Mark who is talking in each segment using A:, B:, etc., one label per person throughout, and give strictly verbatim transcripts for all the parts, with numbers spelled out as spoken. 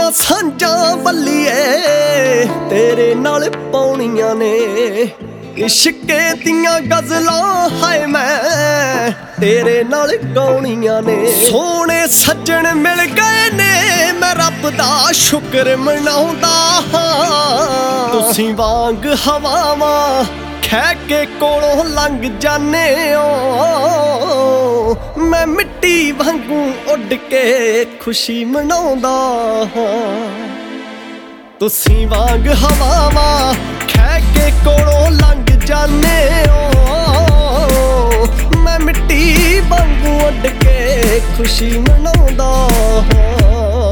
A: ਦੀਆਂ ਸਾਂਝਾਂ ਬੱਲੀਏ ਤੇਰੇ ਨਾਲ ਪਾਉਣੀਆਂ ਨੇ। ਇਸ਼ਕੇ ਦੀਆਂ ਗਜ਼ਲਾਂ ਹਾਏ ਮੈਂ ਤੇਰੇ ਨਾਲ ਗਾਉਣੀਆਂ ਨੇ। ਸੋਹਣੇ ਸੱਜਣ ਮਿਲ ਗਏ ਨੇ ਮੈਂ ਰੱਬ ਦਾ ਸ਼ੁਕਰ ਮਨਾਉਂਦਾ ਹਾਂ। ਤੁਸੀਂ ਵਾਂਗ ਹਵਾਵਾਂ ਖਹਿ ਕੇ ਕੋਲੋਂ ਲੰਘ ਜਾਨੇ ਓ, ਮੈਂ ਮਿੱਟੀ ਵਾਂਗੂ ਉੱਡ ਕੇ ਖੁਸ਼ੀ ਮਨਾਉਂਦਾ ਹਾਂ। ਤੁਸੀਂ ਵਾਂਗ ਹਵਾਵਾਂ ਖਹਿ ਕੇ ਕੋਲੋਂ ਲੰਘ ਜਾਨੇ ਓ, ਮੈਂ ਮਿੱਟੀ ਵਾਂਗੂ ਉੱਡ ਕੇ ਖੁਸ਼ੀ ਮਨਾਉਂਦਾ ਹਾਂ।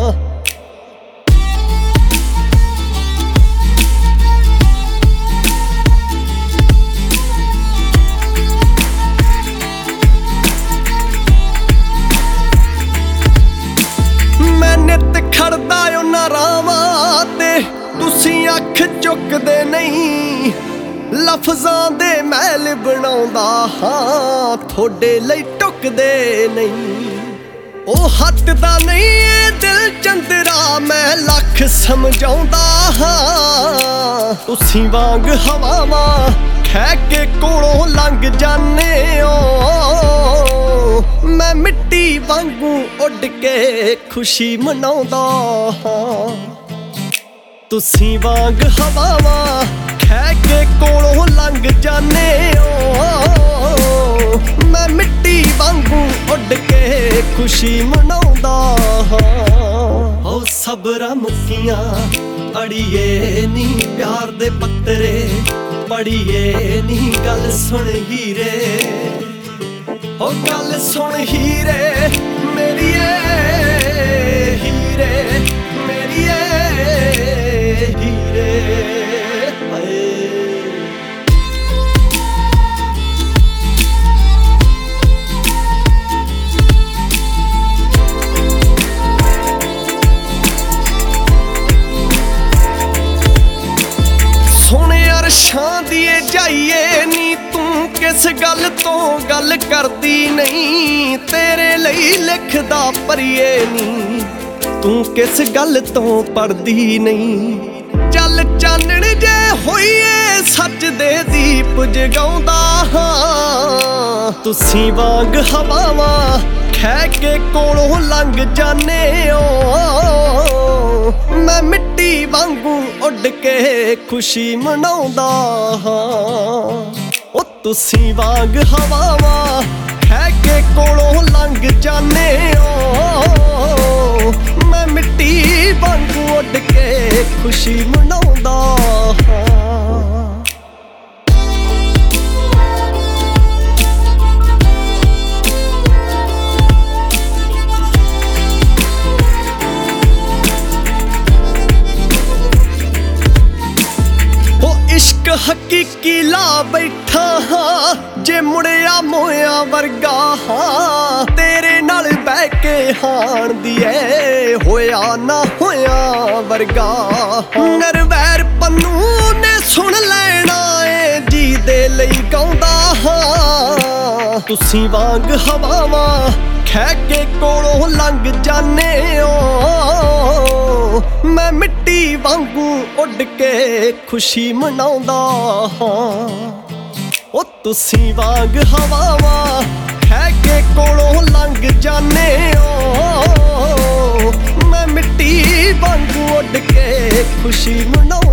A: ਨਿੱਤ ਖੜਦਾ ਉਹਨਾਂ ਰਾਵਾਂ ਤੇ ਤੁਸੀਂ ਅੱਖ ਚੁੱਕਦੇ ਨਹੀਂ। ਲਫ਼ਜ਼ਾਂ ਦੇ ਮਹਿਲ ਬਣਾਉਂਦਾ ਹਾਂ ਤੁਹਾਡੇ ਲਈ ਟੁੱਕਦੇ ਨਹੀਂ। ਉਹ ਹੱਟਦਾ ਨਹੀਂ ਏ ਦਿਲ ਚੰਦਰਾ ਮੈਂ ਲੱਖ ਸਮਝਾਉਂਦਾ ਹਾਂ। ਤੁਸੀਂ ਵਾਂਗ ਹਵਾਵਾਂ ਖਹਿ ਕੇ ਕੋਲੋਂ ਲੰਘ ਜਾਨੇ ਓ, ਮੈਂ ਮਿੱਟੀ ਵਾਂਗੂ ਉੱਡ ਕੇ ਖੁਸ਼ੀ ਮਨਾਉਂਦਾ ਹਾਂ। ਤੁਸੀਂ ਵਾਂਗ ਹਵਾਵਾਂ ਖਹਿ ਕੇ ਕੋਲੋਂ ਲੰਘ ਜਾਨੇ ਓ, ਮੈਂ ਮਿੱਟੀ ਵਾਂਗੂ ਉੱਡ ਕੇ ਖੁਸ਼ੀ ਮਨਾਉਂਦਾ ਹਾਂ। ਹੋ ਸਬਰਾਂ ਮੁੱਕੀਆਂ ਅੜੀਏ ਨੀ ਪਿਆਰ ਦੇ ਪੱਤਰੇ ਪੜੀਏ ਨੀ ਗੱਲ ਸੁਣ ਹੀਰੇ। ਹੋ ਗੱਲ ਸੁਣ ਹੀਰੇ ਮੇਰੀਏ ਹੀਰੇ ਮੇਰੀਏ ਹੀਰੇ ਹਾਏ। ਸੋਹਣੇ ਅਰਸ਼ਾਂ ਦੀਏ ਜਾਈਏ ਨੀ ਤੂੰ ਕਿਸ ਗੱਲ ਤੋਂ ਗੱਲ ਕਰਦੀ ਨਹੀਂ। ਤੇਰੇ ਲਈ ਲਿਖਦਾ ਪਰੀਏ ਨੀ ਤੂੰ ਕਿਸ ਗੱਲ ਤੋਂ ਪੜਦੀ ਨਹੀਂ। ਚੱਲ ਚਾਨਣ ਜੇ ਹੋਈਏ ਸੱਚ ਦੇ ਦੀਪ ਜਗਾਉਂਦਾ ਹਾਂ। ਤੁਸੀਂ ਵਾਂਗ ਹਵਾਵਾਂ ਖਹਿ ਕੇ ਕੋਲੋਂ ਲੰਘ ਜਾਨੇ ਓ, ਮੈਂ ਮਿੱਟੀ ਵਾਂਗੂ ਉੱਡ ਕੇ ਖੁਸ਼ੀ ਮਨਾਉਂਦਾ ਹਾਂ। ਉਹ ਤੁਸੀਂ ਵਾਂਗ ਹਵਾਵਾਂ ਖਹਿ ਕੇ ਕੋਲੋਂ ਲੰਘ ਜਾਨੇ ਓ, ਮੈਂ ਮਿੱਟੀ ਵਾਂਗੂ ਉੱਡ ਕੇ ਖੁਸ਼ੀ ਮਨਾਉਂਦਾ ਹਾਂ। ਇਸ਼ਕ ਹਕੀਕੀ ਲਾ ਬੈਠਾ ਹਾਂ ਜੇ ਮੁੜਿਆ ਮੋਇਆ ਵਰਗਾ ਹਾਂ। ਤੇਰੇ ਨਾਲ ਬਹਿ ਕੇ ਹਾਣ ਦੀ ਏ ਹੋਇਆ ਨਾ ਹੋਇਆ ਵਰਗਾ। ਨਰਵੈਰ ਪੰਨੂ ਨੇ ਸੁਣ ਲੈਣਾ ਏ ਜੀ ਦੇ ਲਈ ਗਾਉਂਦਾ ਹਾਂ। ਤੁਸੀਂ ਵਾਂਗ ਹਵਾਵਾਂ ਖਹਿ ਕੇ ਕੋਲੋਂ ਲੰਘ ਜਾਨੇ ਓ, ਮੈਂ ਮਿੱਟੀ ਵਾਂਗੂ ਉੱਡ ਕੇ ਖੁਸ਼ੀ ਮਨਾਉਂਦਾ ਹਾਂ। ਉਹ ਤੁਸੀਂ ਵਾਂਗ ਹਵਾਵਾਂ ਖਹਿ ਕੇ ਕੋਲੋਂ ਲੰਘ ਜਾਨੇ ਓ, ਮੈਂ ਮਿੱਟੀ ਵਾਂਗੂ ਉੱਡ ਕੇ ਖੁਸ਼ੀ ਮਨਾਉਂਦਾ